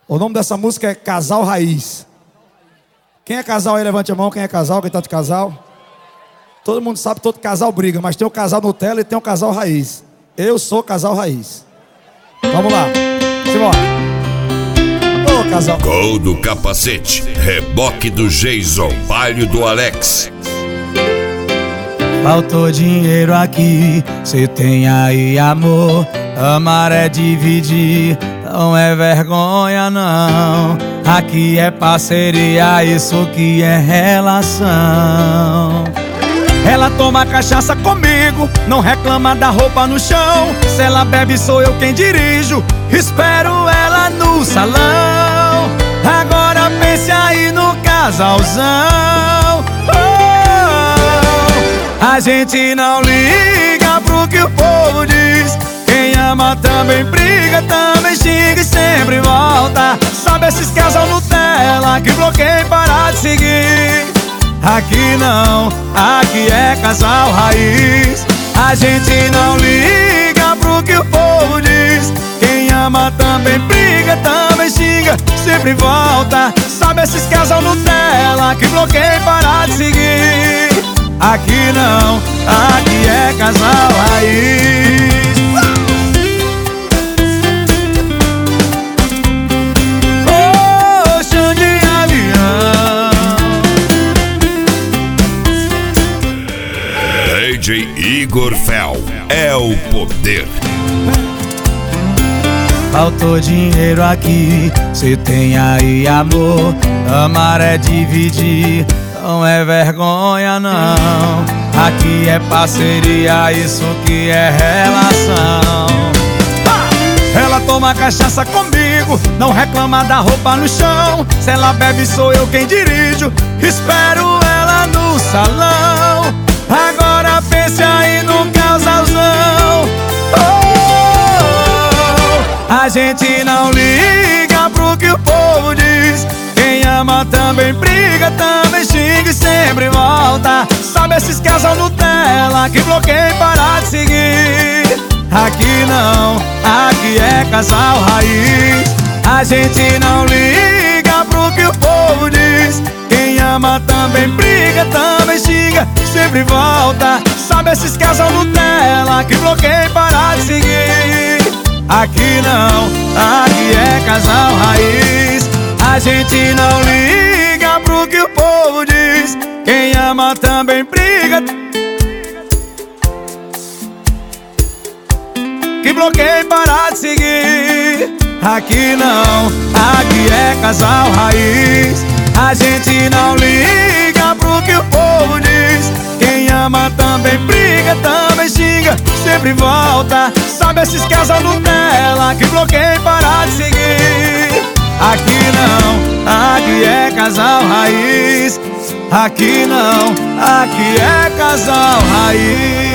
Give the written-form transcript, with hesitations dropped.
O nome dessa música é Casal Raiz. Quem é casal aí, levante a mão. Quem é casal, quem tá de casal? Todo mundo sabe que todo casal briga, mas tem o casal Nutella e tem o casal Raiz. Eu sou casal Raiz. Vamos lá, simbora. Ô, casal. Gol do Capacete, reboque do Jason, baile do Alex. Faltou dinheiro aqui, cê tem aí amor. Amar é dividir, não é vergonha não. Aqui é parceria, isso que é relação. Ela toma cachaça comigo, não reclama da roupa no chão. Se ela bebe sou eu quem dirijo, espero ela no salão. Agora pense aí no casalzão. A gente não liga pro que o povo diz. Quem ama também briga, também xinga e sempre volta. Sabe esses casal Nutella que bloqueia e para de seguir? Aqui não, aqui é casal raiz. A gente não liga pro que o povo diz. Quem ama também briga, também xinga, sempre volta. Sabe esses casal Nutella que bloqueia e para de seguir? Aqui não, aqui é casal raiz. Ocean de avião. DJ Igor Fel é o poder. Faltou dinheiro aqui, cê tem aí amor. Amar é dividir, não é vergonha não. Aqui é parceria, isso que é relação. Ela toma cachaça comigo, não reclama da roupa no chão. Se ela bebe sou eu quem dirijo, espero ela no salão. Agora pense aí no casalzão. A gente não liga pro que o povo diz. Quem ama também briga, também xinga e sempre volta. Sabe esses casal Nutella que bloqueia e para de seguir? Aqui não, aqui é casal raiz. A gente não liga pro que o povo diz. Quem ama também briga, também xinga, sempre volta. Sabe esses casal Nutella que bloqueia e para de seguir? Aqui não, aqui é casal raiz. A gente não liga pro que o povo diz. Quem ama também briga, que bloqueia e para de seguir. Aqui não, aqui é casal raiz. A gente não liga pro que o povo diz. Quem ama também briga, também xinga, sempre volta. Sabe esses casal Nutella que bloqueia e para de seguir? Aqui não, aqui é casal raiz. Aqui não, aqui é casal raiz.